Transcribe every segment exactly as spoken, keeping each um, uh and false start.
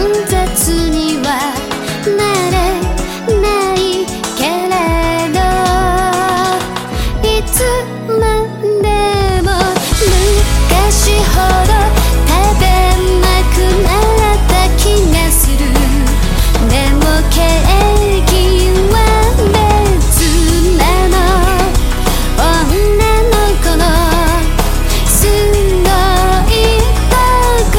雑にはなれないけれど、いつまでも昔ほど食べなくなった気がする。でもケーキは別なの。女の子のすごいとこ、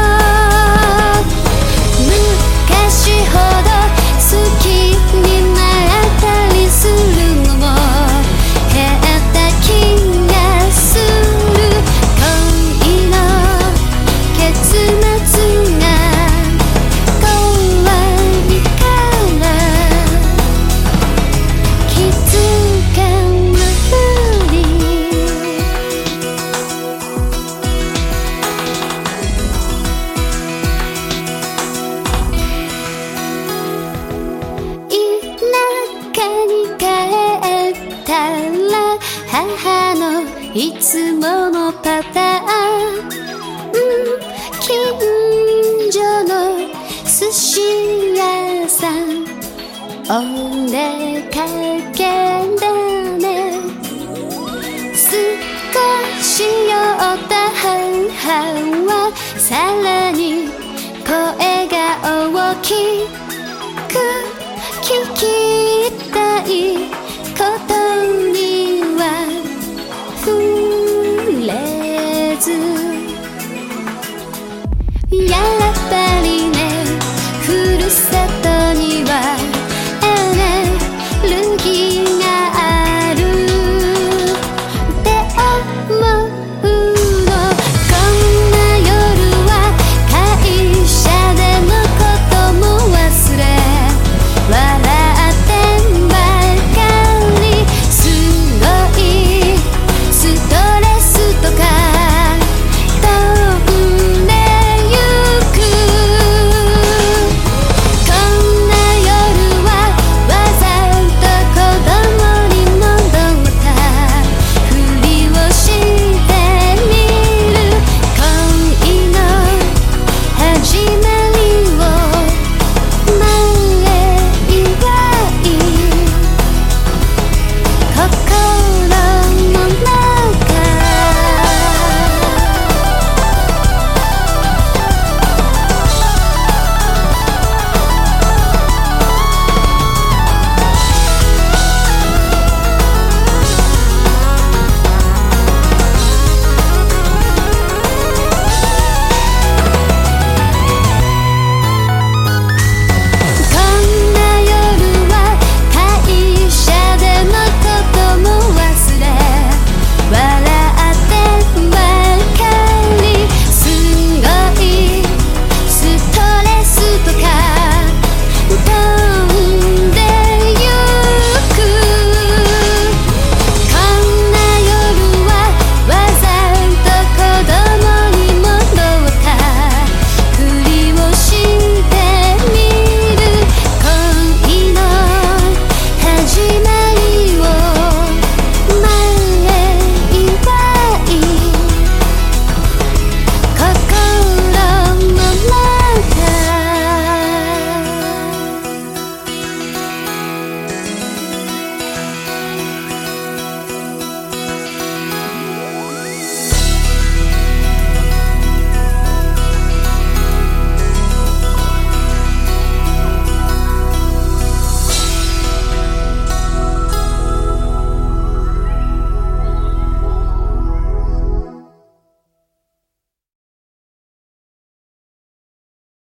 昔ほど好きになったりするのも減った気がする。恋の結末が怖いから気づかない。田舎に帰ったら母のいつものパターン、近所の寿司屋さんお出かけだね。少し酔った母はさら